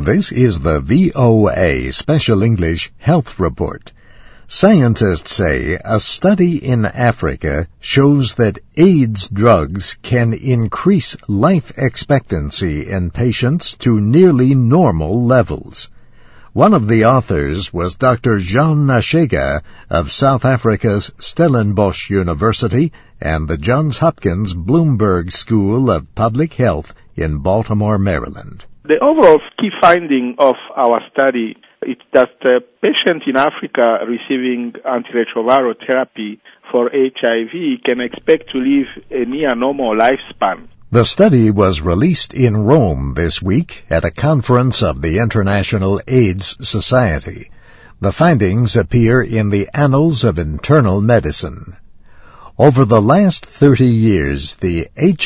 This is the VOA Special English Health Report. Scientists say a study in Africa shows that AIDS drugs can increase life expectancy in patients to nearly normal levels. One of the authors was Dr. Jean Nashega of South Africa's Stellenbosch University and the Johns Hopkins Bloomberg School of Public Health in Baltimore, Maryland. The overall key finding of our study is that patients in Africa receiving antiretroviral therapy for HIV can expect to live a near normal lifespan. The study was released in Rome this week at a conference of the International AIDS Society. The findings appear in the Annals of Internal Medicine. Over the last 30 years, the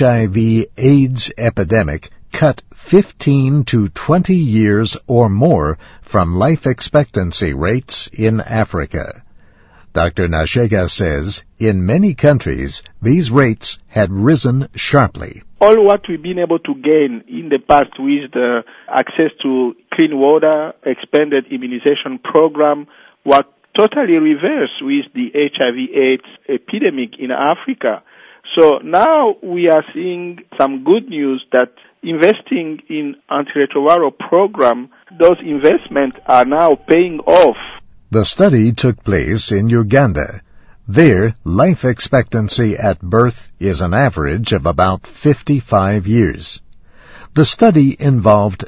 HIV/AIDS epidemic cut 15 to 20 years or more from life expectancy rates in Africa. Dr. Nashega says in many countries, these rates had risen sharply. All what we've been able to gain in the past with the access to clean water, expanded immunization program, were totally reversed with the HIV/AIDS epidemic in Africa. So now we are seeing some good news that investing in antiretroviral program, those investments are now paying off. The study took place in Uganda. There, life expectancy at birth is an average of about 55 years. The study involved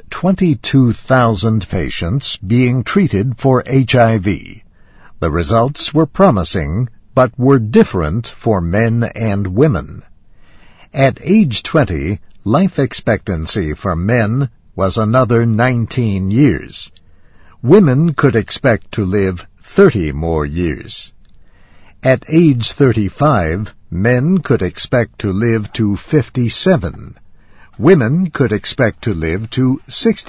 22,000 patients being treated for HIV. The results were promising, but were different for men and women. At age 20, life expectancy for men was another 19 years. Women could expect to live 30 more years. At age 35, men could expect to live to 57. Women could expect to live to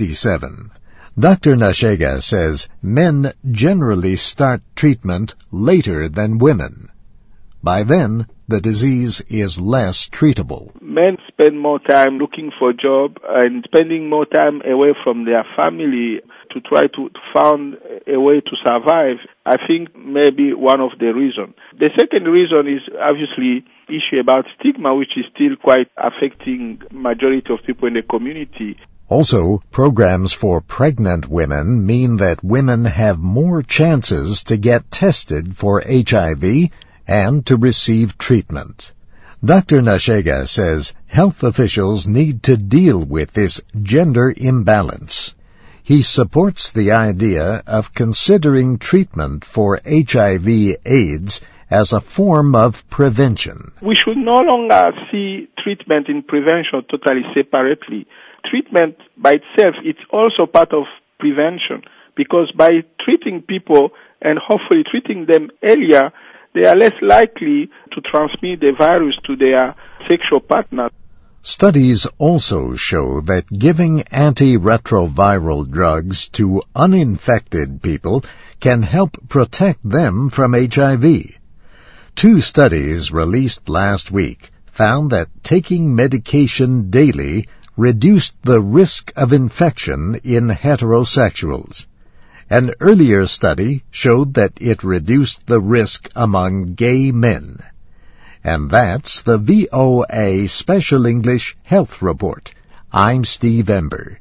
67. Dr. Nashega says men generally start treatment later than women. By then, the disease is less treatable. Men spend more time looking for a job and spending more time away from their family to try to find a way to survive. I think maybe one of the reasons. The second reason is obviously issue about stigma, which is still quite affecting majority of people in the community. Also, programs for pregnant women mean that women have more chances to get tested for HIV and to receive treatment. Dr. Nashega says health officials need to deal with this gender imbalance. He supports the idea of considering treatment for HIV/AIDS as a form of prevention. We should no longer see treatment and prevention totally separately. Treatment by itself, it's also part of prevention, because by treating people and hopefully treating them earlier, they are less likely to transmit the virus to their sexual partner. Studies also show that giving antiretroviral drugs to uninfected people can help protect them from HIV. 2 studies released last week found that taking medication daily reduced the risk of infection in heterosexuals. An earlier study showed that it reduced the risk among gay men. And that's the VOA Special English Health Report. I'm Steve Ember.